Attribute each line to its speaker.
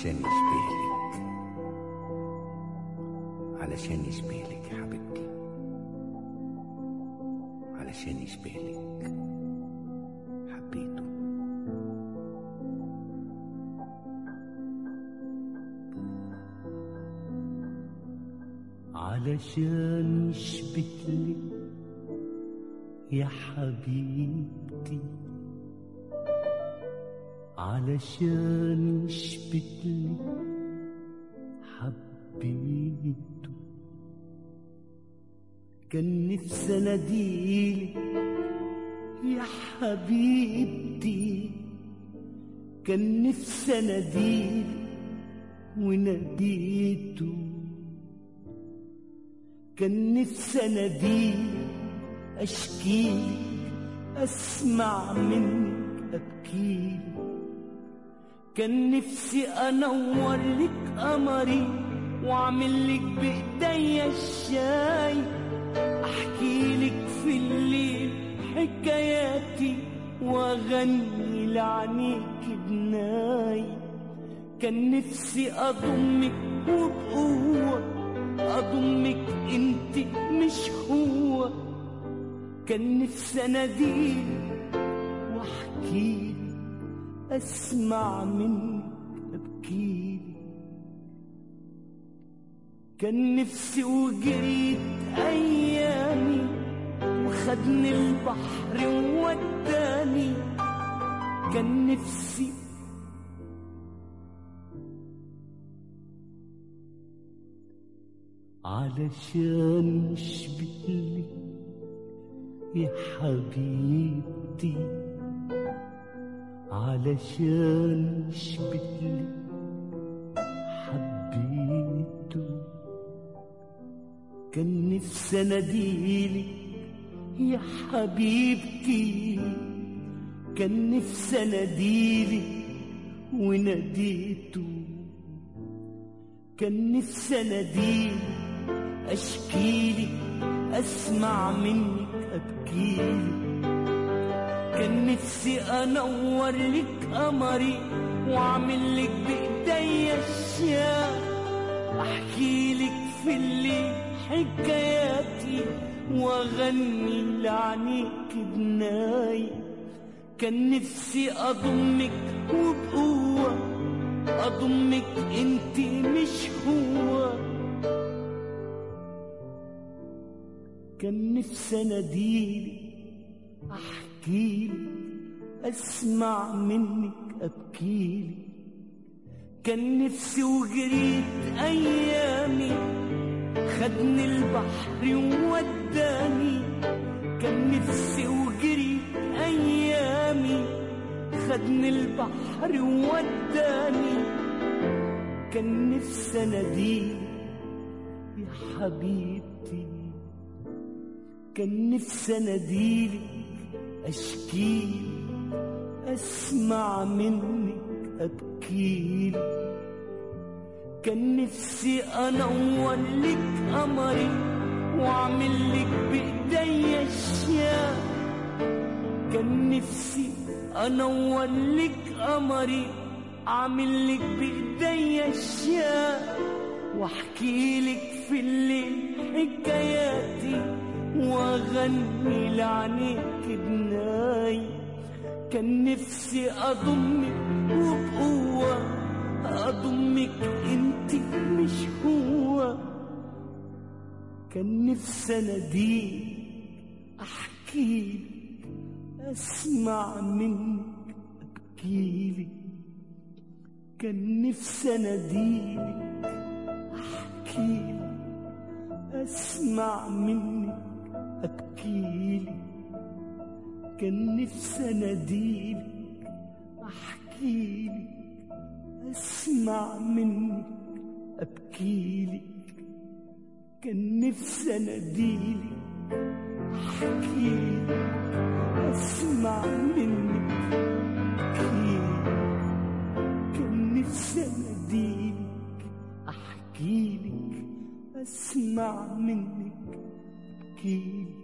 Speaker 1: علشان يشبهلك، علشان يشبهلك يا حبيبتي، علشان يشبهلك حبيته.
Speaker 2: علشان يشبهلك يا حبيبتي، علشان يشبهلك حبيته. كان نفسي اناديلك يا حبيبتي، كان نفسي اناديلك وناديته. كان نفسي اناديلك اشكيلك اسمع منك ابكيلك. كان نفسي انور لك قمري واعمل لك بايديا الشاي، احكي لك في الليل حكاياتي واغني لعنيك بناي. كان نفسي اضمك وبقوه، اضمك انت مش هو. كان نفسي اناديلك واحكيلك اسمع منك ابكيلك. كان نفسي وجريت ايامي وخدني البحر ووداني. كان نفسي علشان يشبهلك يا حبيبتي، علشان يشبهلك حبيته. كان نفسي اناديلك يا حبيبتي، كان نفسي اناديلك وناديته. كان نفسي اناديلك اشكيلك اسمع منك ابكيلك. كان نفسي انور لك قمري واعمل لك بايديا الشاي، احكي لك في الليل حكاياتي واغني لعنيك بناي. كان نفسي اضمك وبقوه، اضمك انت مش هو. كان نفسي اناديلك احكيلك اسمع منك ابكيلك. كان نفسي وجريت ايامي خدني البحر ووداني. كان نفسي وجريت ايامي خدني البحر ووداني. كان نفسي اناديلك يا حبيبتي، كان نفسي اناديلك اشكيلك اسمع منك ابكيلك. كان نفسي انور لك قمري واعمل لك بايديا الشاي. كان نفسي انور لك قمري اعمل لك بايديا الشاي، واحكي لك في الليل حكاياتي واغني لعنيك بناي. كان نفسي اضمك وبقوه، اضمك انت مش هو. كان نفسي اناديلك احكيلك اسمع منك ابكيلك. كان نفسي اناديلك احكيلك اسمع منك ابكيلك. كان نفسي اناديلك احكيلك اسمع منك ابكيلك. كان نفسي اناديلك احكيلك اسمع منك ابكيلك. كان نفسي اناديلك احكيلك اسمع منك ابكيلك.